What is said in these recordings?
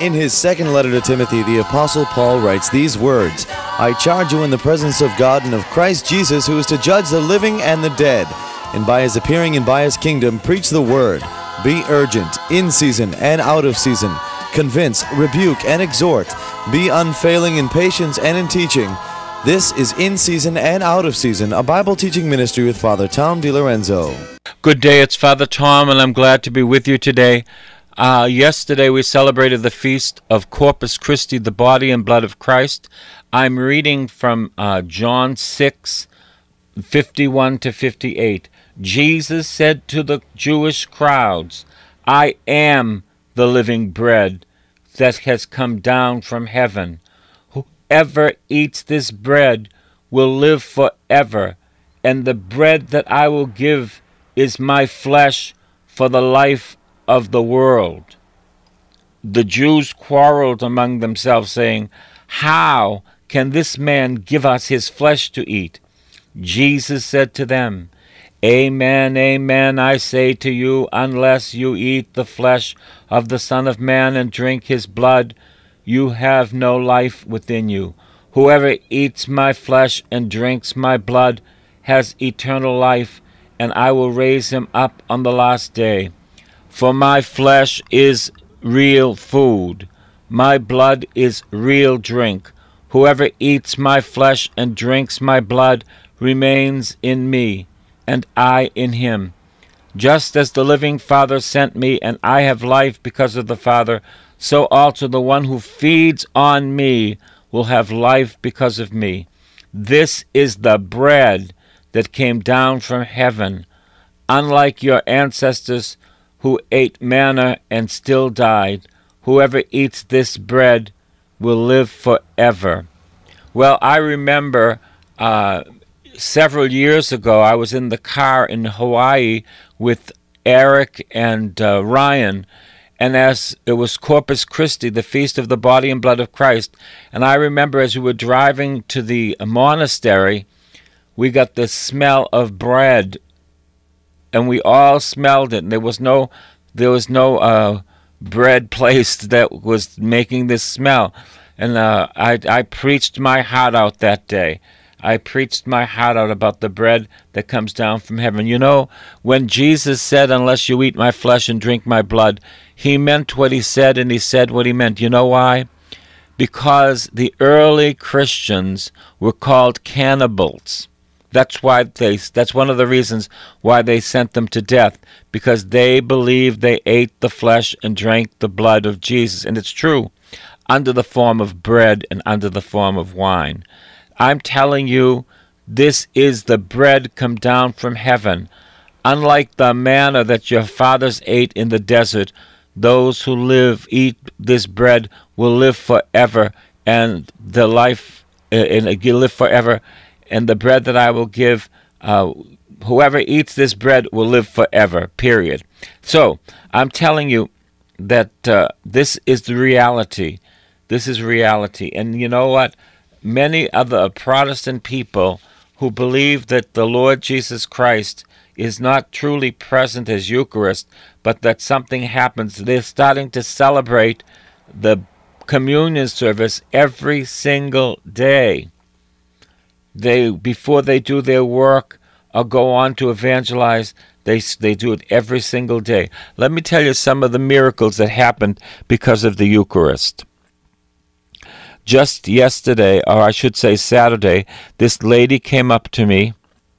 In his second letter to Timothy, the Apostle Paul writes these words, I charge you in the presence of God and of Christ Jesus, who is to judge the living and the dead, and by his appearing and by his kingdom, preach the word. Be urgent, in season and out of season. Convince, rebuke, and exhort. Be unfailing in patience and in teaching. This is In Season and Out of Season, a Bible teaching ministry with Father Tom DiLorenzo. Good day, it's Father Tom, and I'm glad to be with you today. Yesterday we celebrated the feast of Corpus Christi, the body and blood of Christ. I'm reading from John 6, 51 to 58. Jesus said to the Jewish crowds, I am the living bread that has come down from heaven. Whoever eats this bread will live forever, and the bread that I will give is my flesh for the life of the world. The Jews quarreled among themselves, saying, How can this man give us his flesh to eat? Jesus said to them, Amen, amen, I say to you, unless you eat the flesh of the Son of Man and drink his blood, you have no life within you. Whoever eats my flesh and drinks my blood has eternal life, and I will raise him up on the last day. For my flesh is real food, my blood is real drink. Whoever eats my flesh and drinks my blood remains in me, and I in him. Just as the living Father sent me, and I have life because of the Father, so also the one who feeds on me will have life because of me. This is the bread that came down from heaven. Unlike your ancestors who ate manna and still died, whoever eats this bread will live forever. Well, I remember several years ago I was in the car in Hawaii with Eric and Ryan, and as it was Corpus Christi, the feast of the body and blood of Christ, and I remember as we were driving to the monastery, we got the smell of bread, and we all smelled it. And there was no bread placed that was making this smell. And I preached my heart out that day. I preached my heart out about the bread that comes down from heaven. You know, when Jesus said, unless you eat my flesh and drink my blood, he meant what he said, and he said what he meant. You know why? Because the early Christians were called cannibals. That's one of the reasons why they sent them to death, because they believed they ate the flesh and drank the blood of Jesus. And it's true, under the form of bread and under the form of wine. I'm telling you, this is the bread come down from heaven. Unlike the manna that your fathers ate in the desert, those who eat this bread will live forever, and the life live forever. And the bread that I will give, whoever eats this bread will live forever, period. So, I'm telling you that this is the reality. This is reality. And you know what? Many other Protestant people who believe that the Lord Jesus Christ is not truly present as Eucharist, but that something happens, they're starting to celebrate the communion service every single day. Before they do their work or go on to evangelize, they do it every single day. Let me tell you some of the miracles that happened because of the Eucharist. Just yesterday, or I should say Saturday, this lady came up to me,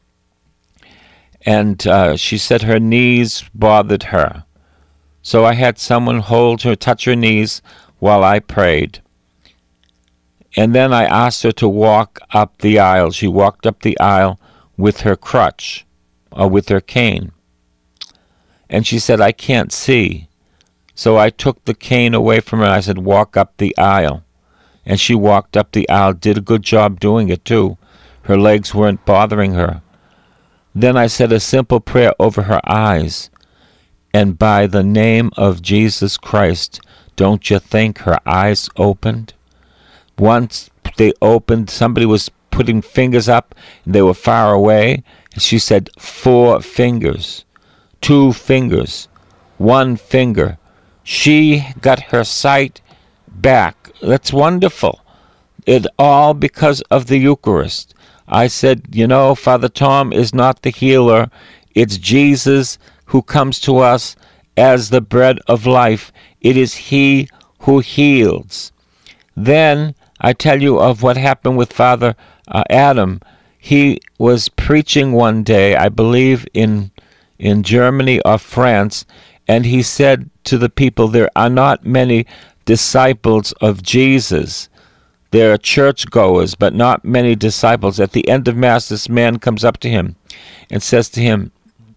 and she said her knees bothered her. So I had someone touch her knees while I prayed. And then I asked her to walk up the aisle. She walked up the aisle with her crutch, or with her cane. And she said, I can't see. So I took the cane away from her, and I said, walk up the aisle. And she walked up the aisle, did a good job doing it too. Her legs weren't bothering her. Then I said a simple prayer over her eyes. And by the name of Jesus Christ, don't you think her eyes opened? Once they opened, somebody was putting fingers up, and they were far away. And she said, 4 fingers, 2 fingers, 1 finger. She got her sight back. That's wonderful. It all because of the Eucharist. I said, Father Tom is not the healer. It's Jesus who comes to us as the bread of life. It is He who heals. Then I tell you of what happened with Father Adam. He was preaching one day, I believe in Germany or France, and he said to the people, there are not many disciples of Jesus. There are churchgoers, but not many disciples. At the end of Mass, this man comes up to him and says to him,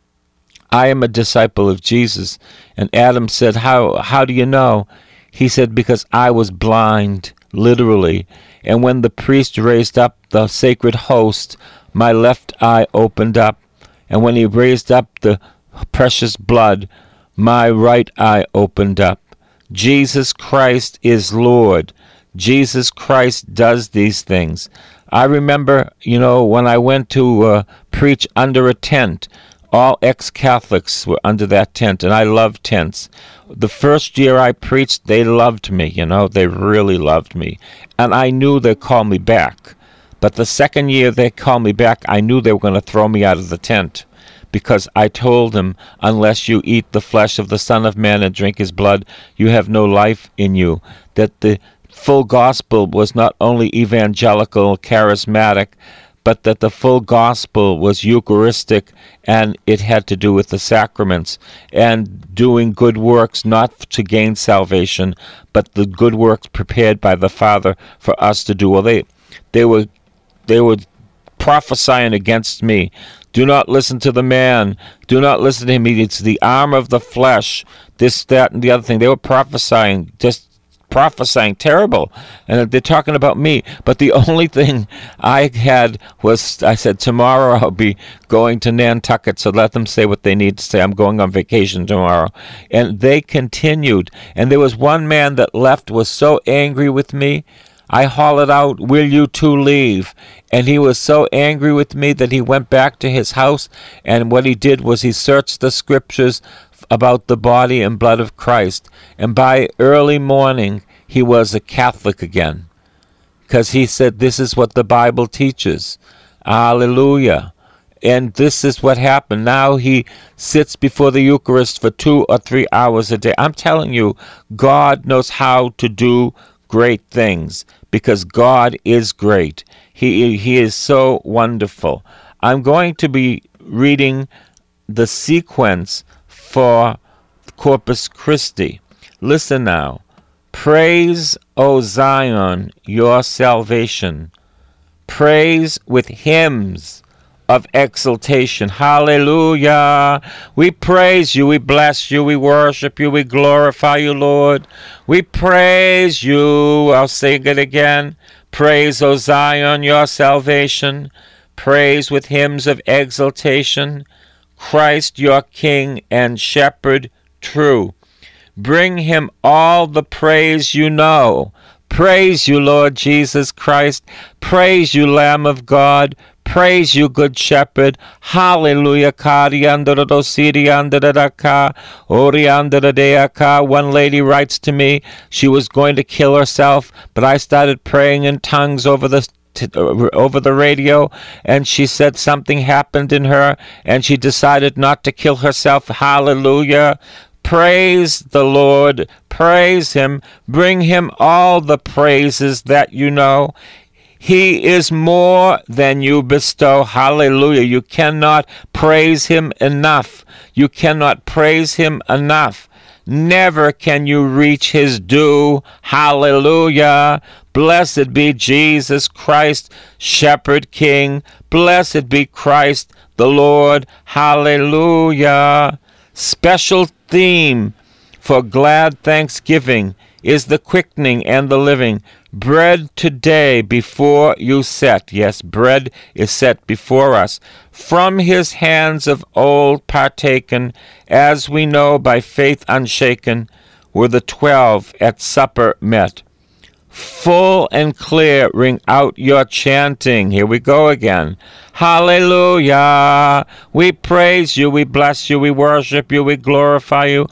I am a disciple of Jesus. And Adam said, How do you know? He said, because I was blind, literally. And when the priest raised up the sacred host, my left eye opened up. And when he raised up the precious blood, my right eye opened up. Jesus Christ is Lord. Jesus Christ does these things. I remember, when I went to preach under a tent, all ex-Catholics were under that tent, and I love tents. The first year I preached, they loved me, they really loved me. And I knew they'd call me back. But the second year they called me back, I knew they were going to throw me out of the tent. Because I told them, unless you eat the flesh of the Son of Man and drink his blood, you have no life in you. That the full gospel was not only evangelical, charismatic, but that the full gospel was Eucharistic, and it had to do with the sacraments and doing good works, not to gain salvation, but the good works prepared by the Father for us to do. Well, they were prophesying against me. Do not listen to the man. Do not listen to him. It's the arm of the flesh. This, that, and the other thing. They were prophesying, just prophesying terrible. And they're talking about me. But the only thing I had was, I said, tomorrow I'll be going to Nantucket, so let them say what they need to say. I'm going on vacation tomorrow. And they continued. And there was one man that left, was so angry with me. I hollered out, will you two leave? And he was so angry with me that he went back to his house, and what he did was he searched the scriptures about the body and blood of Christ. And by early morning, he was a Catholic again, because he said, this is what the Bible teaches. Hallelujah. And this is what happened. Now he sits before the Eucharist for 2 or 3 hours a day. I'm telling you, God knows how to do great things, because God is great. He is so wonderful. I'm going to be reading the sequence for Corpus Christi. Listen now. Praise, O Zion, your salvation. Praise with hymns of exaltation. Hallelujah. We praise you, we bless you, we worship you, we glorify you, Lord. We praise you. I'll sing it again. Praise, O Zion, your salvation. Praise with hymns of exaltation. Christ your King and Shepherd true. Bring him all the praise you know. Praise you, Lord Jesus Christ. Praise you, Lamb of God. Praise you, Good Shepherd. Hallelujah. One lady writes to me, she was going to kill herself, but I started praying in tongues over the radio, and she said something happened in her, and she decided not to kill herself. Hallelujah. Praise the Lord. Praise him. Bring him all the praises that you know. He is more than you bestow. Hallelujah. You cannot praise him enough. You cannot praise him enough. Never can you reach his due. Hallelujah. Blessed be Jesus Christ, Shepherd King. Blessed be Christ the Lord. Hallelujah. Special theme for glad thanksgiving is the quickening and the living. Bread today before you set. Yes, bread is set before us. From his hands of old partaken, as we know by faith unshaken, were the 12 at supper met. full and clear, ring out your chanting. Here we go again. Hallelujah. We praise you, we bless you, we worship you, we glorify you.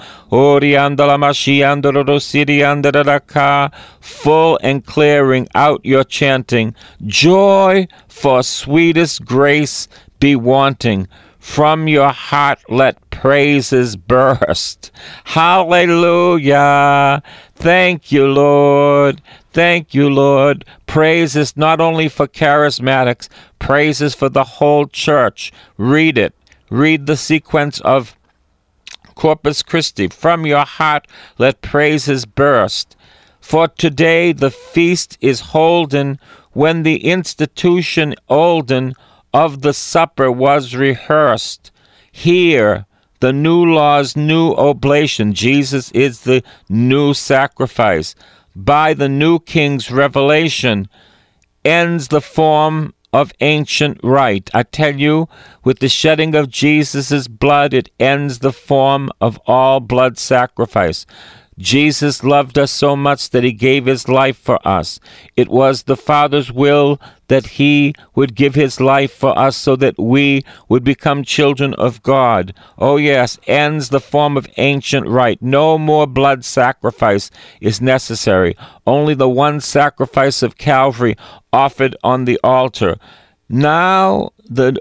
Full and clear, ring out your chanting. Joy for sweetest grace be wanting. From your heart let praises burst. Hallelujah. Thank you, Lord. Thank you, Lord. Praise is not only for charismatics, praise is for the whole church. Read it. Read the sequence of Corpus Christi. From your heart let praises burst. For today the feast is holden, when the institution olden of the supper was rehearsed. Here, the new law's new oblation. Jesus is the new sacrifice. By the new king's revelation, ends the form of ancient rite. I tell you, with the shedding of Jesus' blood, it ends the form of all blood sacrifice. Jesus loved us so much that he gave his life for us. It was the Father's will that he would give his life for us so that we would become children of God. Oh yes, ends the form of ancient rite. No more blood sacrifice is necessary. Only the one sacrifice of Calvary offered on the altar. Now the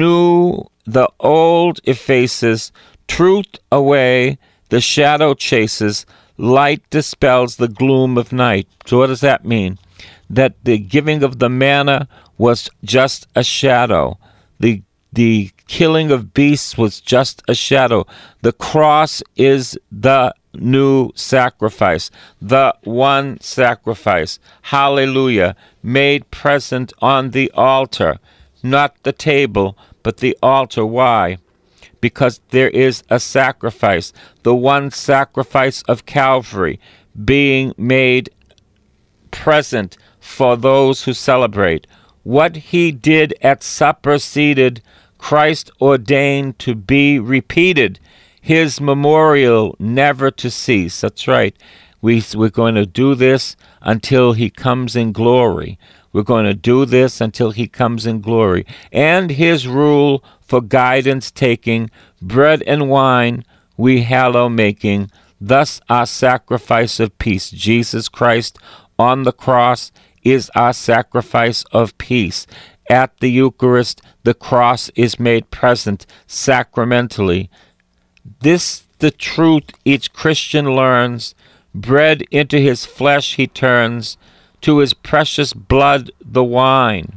old effaces, truth away, the shadow chases, light dispels the gloom of night. So what does that mean? That the giving of the manna was just a shadow. The killing of beasts was just a shadow. The cross is the new sacrifice, the one sacrifice. Hallelujah. Made present on the altar. Not the table, but the altar. Why? Because there is a sacrifice, the one sacrifice of Calvary, being made present for those who celebrate. What he did at supper seated, Christ ordained to be repeated, his memorial never to cease. That's right. We're going to do this until he comes in glory. We're going to do this until he comes in glory. And his rule for guidance taking, bread and wine we hallow making, thus our sacrifice of peace. Jesus Christ on the cross is our sacrifice of peace. At the Eucharist, the cross is made present sacramentally. This the truth each Christian learns. Bread into his flesh he turns, to his precious blood the wine.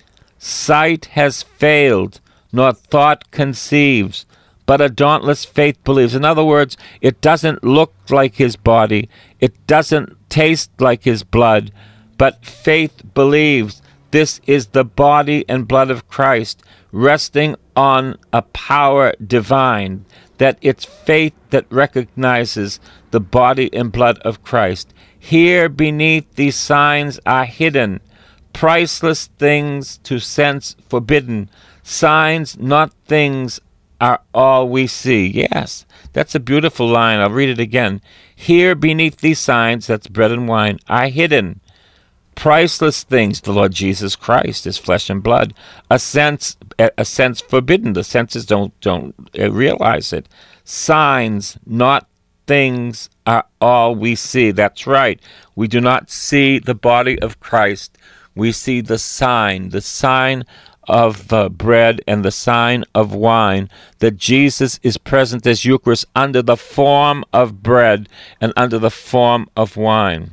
Sight has failed, nor thought conceives, but a dauntless faith believes. In other words, it doesn't look like his body, it doesn't taste like his blood, but faith believes. This is the body and blood of Christ, resting on a power divine, that it's faith that recognizes the body and blood of Christ. Here beneath these signs are hidden priceless things to sense forbidden. Signs, not things, are all we see. Yes, that's a beautiful line. I'll read it again. Here beneath these signs, that's bread and wine, are hidden priceless things, the Lord Jesus Christ, his flesh and blood. A sense forbidden. The senses don't realize it. Signs, not things, are all we see. That's right. We do not see the body of Christ. We see the sign of bread and the sign of wine, that Jesus is present as Eucharist under the form of bread and under the form of wine.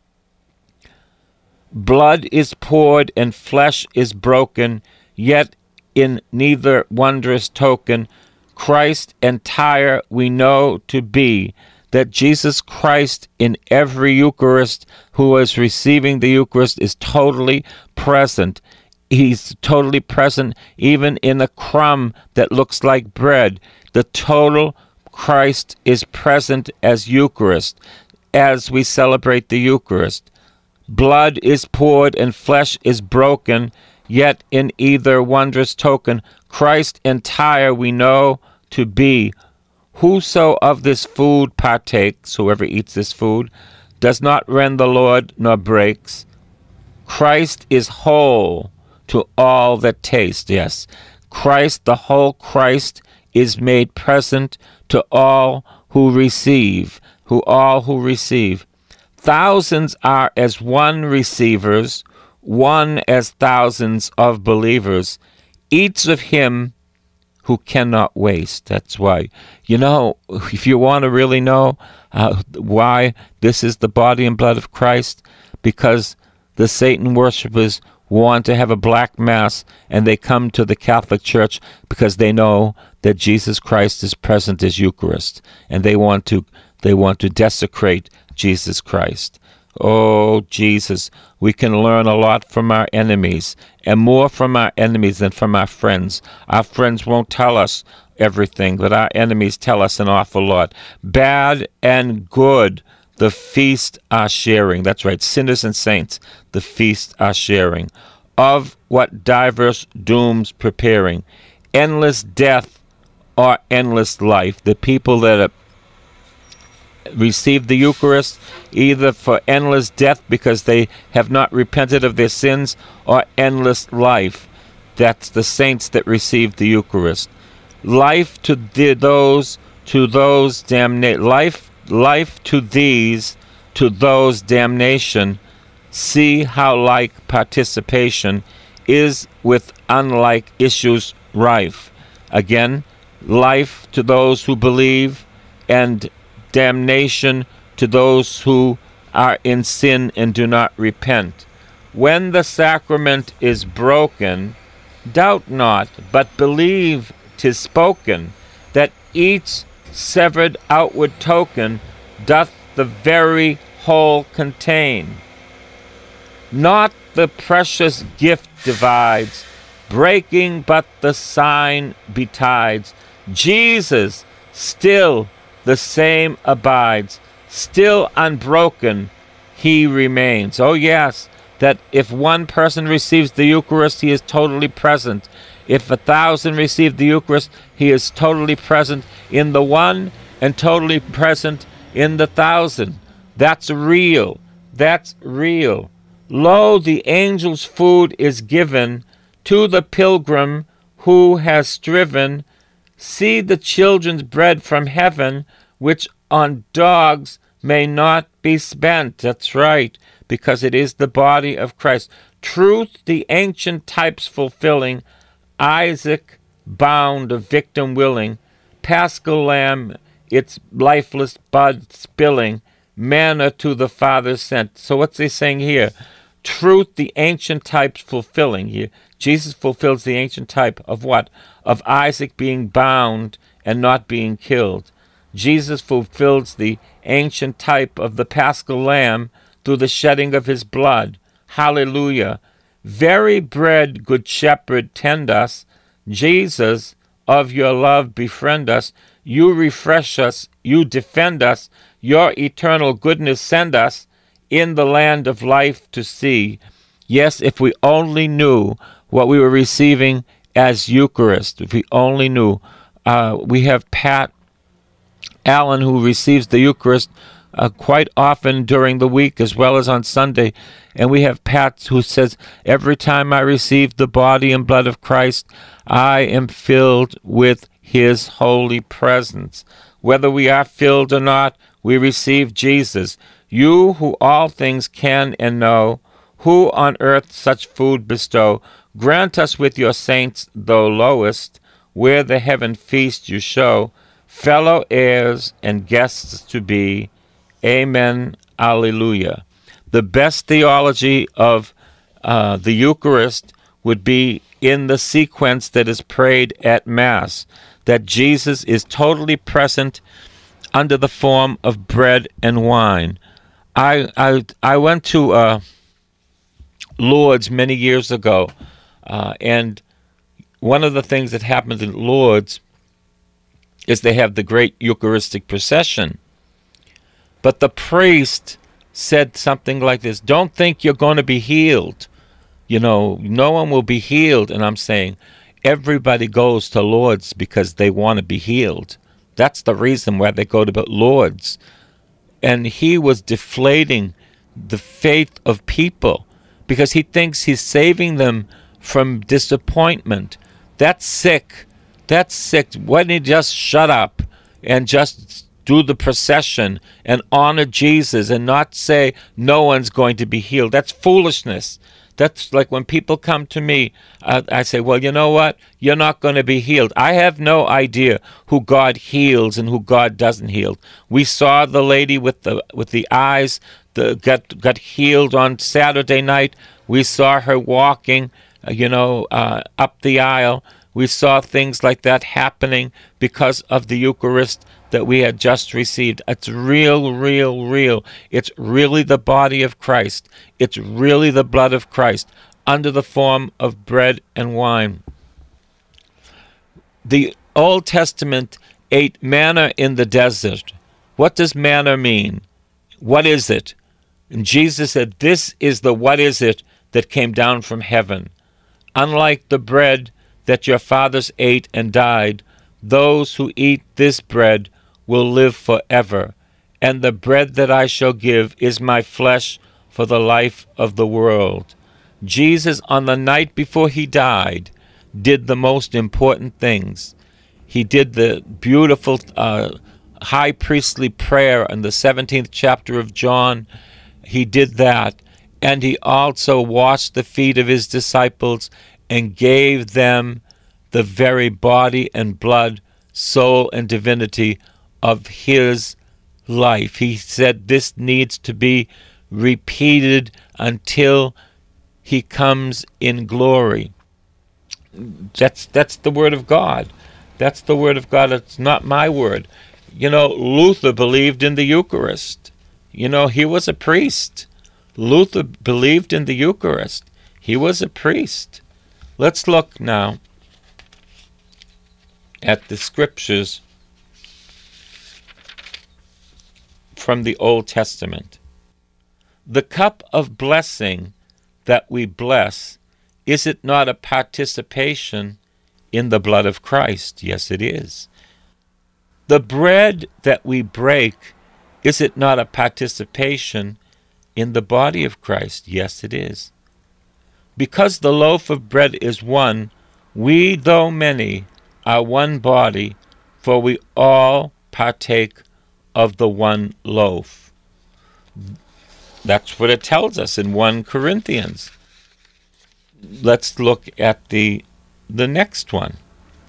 Blood is poured and flesh is broken, yet in neither wondrous token Christ entire we know to be, that Jesus Christ in every Eucharist who is receiving the Eucharist is totally present. He's totally present even in a crumb that looks like bread. The total Christ is present as Eucharist as we celebrate the Eucharist. Blood is poured and flesh is broken, yet in either wondrous token Christ entire we know to be. Whoso of this food partakes, whoever eats this food, does not rend the Lord nor breaks. Christ is whole to all that taste. Yes, Christ, the whole Christ, is made present to all who receive, all who receive. Thousands are as one receivers, one as thousands of believers, each of him who cannot waste. That's why, if you want to really know why this is the body and blood of Christ, because the Satan worshipers want to have a black mass, and they come to the Catholic Church because they know that Jesus Christ is present as Eucharist, and they want to desecrate Jesus Christ. Oh, Jesus, we can learn a lot from our enemies, and more from our enemies than from our friends. Our friends won't tell us everything, but our enemies tell us an awful lot. Bad and good, the feast are sharing. That's right, sinners and saints, the feast are sharing. Of what diverse dooms preparing, endless death or endless life. The people that receive the Eucharist, either for endless death because they have not repented of their sins, or endless life. That's the saints that receive the Eucharist. Life to those damnation. Life to these, to those damnation. See how like participation is with unlike issues rife. Again, life to those who believe, and damnation to those who are in sin and do not repent. When the sacrament is broken, doubt not, but believe 'tis spoken, that each severed outward token doth the very whole contain. Not the precious gift divides, breaking but the sign betides. Jesus still the same abides, still unbroken he remains. Oh yes, that if one person receives the Eucharist, he is totally present. If 1,000 receive the Eucharist, he is totally present in the one and totally present in the 1,000. That's real. That's real. Lo, the angel's food is given to the pilgrim who has striven. See the children's bread from heaven, which on dogs may not be spent. That's right, because it is the body of Christ. Truth, the ancient types fulfilling, Isaac bound, a victim willing, Paschal lamb, its lifeless bud spilling, manna to the Father sent. So what's he saying here? Truth, the ancient types fulfilling. Here, Jesus fulfills the ancient type of what? Of Isaac being bound and not being killed. Jesus fulfills the ancient type of the Paschal lamb through the shedding of his blood. Hallelujah. Very bread, good shepherd, tend us. Jesus, of your love befriend us. You refresh us, you defend us. Your eternal goodness send us in the land of life to see. Yes, if we only knew what we were receiving as Eucharist, if we only knew. We have Pat Allen, who receives the Eucharist quite often during the week as well as on Sunday. And we have Pat who says, every time I receive the body and blood of Christ, I am filled with his holy presence. Whether we are filled or not, we receive Jesus. You who all things can and know, who on earth such food bestow, grant us with your saints, though lowest, where the heaven feast you show, fellow heirs and guests to be. Amen. Alleluia. The best theology of the Eucharist would be in the sequence that is prayed at Mass, that Jesus is totally present under the form of bread and wine. I went to Lourdes many years ago, and one of the things that happens in Lourdes is they have the great Eucharistic procession. But the priest said something like this, don't think you're going to be healed. You know, no one will be healed. And I'm saying everybody goes to Lourdes because they want to be healed. That's the reason why they go to Lourdes. and he was deflating the faith of people because he thinks he's saving them from disappointment. That's sick. That's sick. Why don't you just shut up and just do the procession and honor Jesus and not say no one's going to be healed? That's foolishness. That's like when people come to me, I say, well, you know what? You're not going to be healed. I have no idea who God heals and who God doesn't heal. We saw the lady with the eyes got healed on Saturday night. We saw her walking, up the aisle. We saw things like that happening because of the Eucharist that we had just received. It's real, real, real. It's really the body of Christ. It's really the blood of Christ under the form of bread and wine. The Old Testament ate manna in the desert. What does manna mean? What is it? And Jesus said, this is the what is it that came down from heaven. Unlike the bread that your fathers ate and died, those who eat this bread will live forever. And the bread that I shall give is my flesh for the life of the world. Jesus, on the night before he died, did the most important things. He did the beautiful high priestly prayer in the 17th chapter of John. He did that. And he also washed the feet of his disciples and gave them the very body and blood, soul and divinity of his life. He said this needs to be repeated until he comes in glory. That's the word of God. That's the word of God. It's not my word. Luther believed in the Eucharist. He was a priest. Luther believed in the Eucharist. He was a priest. Let's look now at the scriptures from the Old Testament. The cup of blessing that we bless, is it not a participation in the blood of Christ? Yes, it is. The bread that we break, is it not a participation in the body of Christ? Yes, it is. Because the loaf of bread is one, we, though many, are one body, for we all partake of the one loaf. That's what it tells us in 1 Corinthians. Let's look at the next one.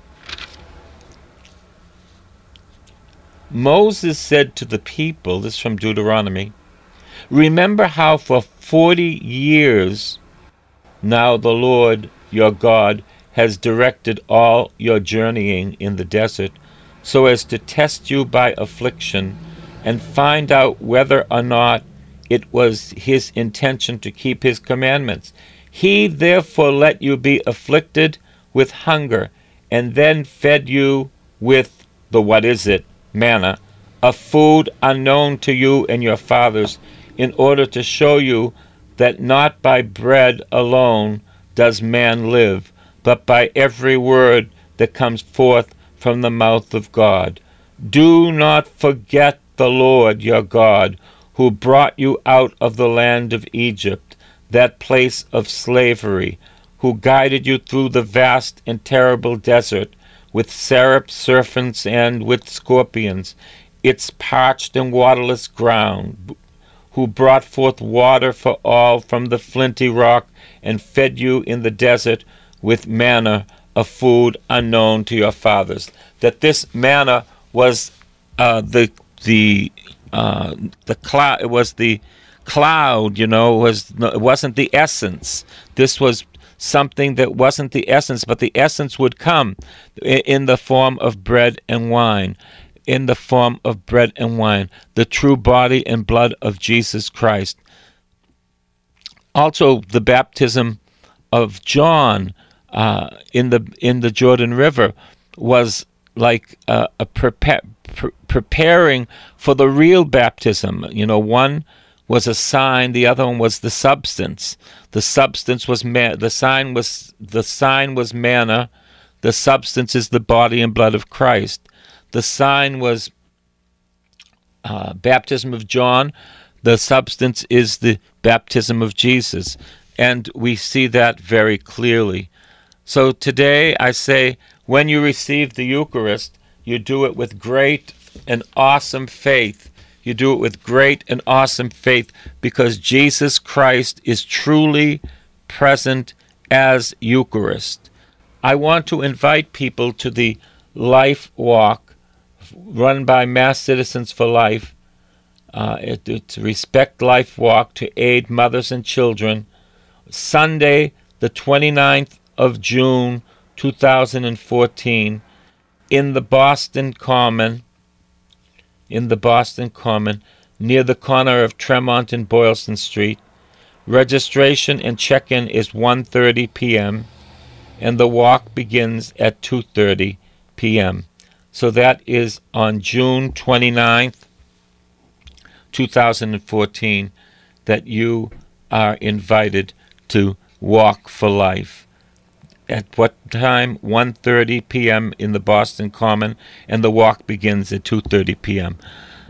Moses said to the people, this is from Deuteronomy, remember how for 40 years now the Lord your God has directed all your journeying in the desert, so as to test you by affliction and find out whether or not it was his intention to keep his commandments. He therefore let you be afflicted with hunger, and then fed you with the what is it? Manna, a food unknown to you and your fathers, in order to show you that not by bread alone does man live, but by every word that comes forth from the mouth of God. Do not forget the Lord your God, who brought you out of the land of Egypt, that place of slavery, who guided you through the vast and terrible desert, with serpents and with scorpions, its parched and waterless ground, who brought forth water for all from the flinty rock, and fed you in the desert with manna, a food unknown to your fathers. That this manna was the cloud. It was the cloud. It wasn't the essence. This was something that wasn't the essence, but the essence would come in the form of bread and wine. In the form of bread and wine, the true body and blood of Jesus Christ. Also, the baptism of John in the Jordan River was like preparing for the real baptism. One was a sign, the other one was the substance. The substance was the sign was manna. The substance is the body and blood of Christ. The sign was baptism of John, the substance is the baptism of Jesus. And we see that very clearly. So today I say, when you receive the Eucharist, you do it with great and awesome faith. You do it with great and awesome faith because Jesus Christ is truly present as Eucharist. I want to invite people to the Life Walk run by Mass Citizens for Life. It's Respect Life Walk to aid mothers and children. Sunday, the 29th of June, 2014, in the Boston Common, near the corner of Tremont and Boylston Street. Registration and check-in is 1:30 p.m., and the walk begins at 2:30 p.m. So that is on June 29th, 2014, that you are invited to walk for life. At what time? 1:30 p.m. in the Boston Common, and the walk begins at 2:30 p.m.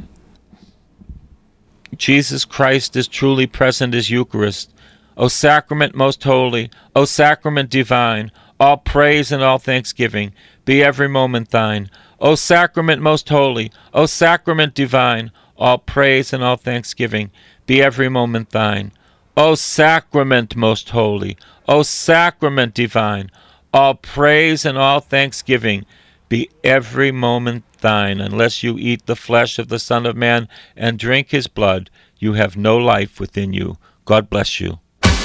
Jesus Christ is truly present as Eucharist. O sacrament most holy, O sacrament divine, all praise and all thanksgiving be every moment thine. O sacrament most holy, O sacrament divine, all praise and all thanksgiving be every moment thine. O sacrament most holy, O sacrament divine, all praise and all thanksgiving be every moment thine. Unless you eat the flesh of the Son of Man and drink his blood, you have no life within you. God bless you.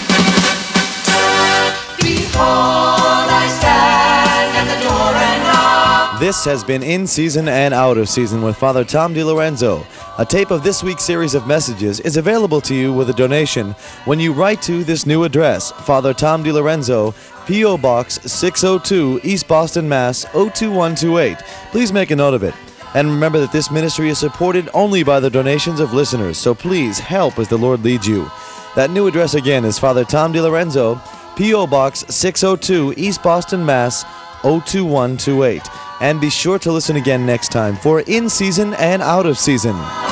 Behold, I stand at the door and knock. This has been In Season and Out of Season with Father Tom DiLorenzo. A tape of this week's series of messages is available to you with a donation when you write to this new address, Father Tom DiLorenzo, P.O. Box 602, East Boston, Mass. 02128. Please make a note of it. And remember that this ministry is supported only by the donations of listeners, so please help as the Lord leads you. That new address again is Father Tom DiLorenzo, P.O. Box 602, East Boston, Mass. 02128. And be sure to listen again next time for In Season and Out of Season.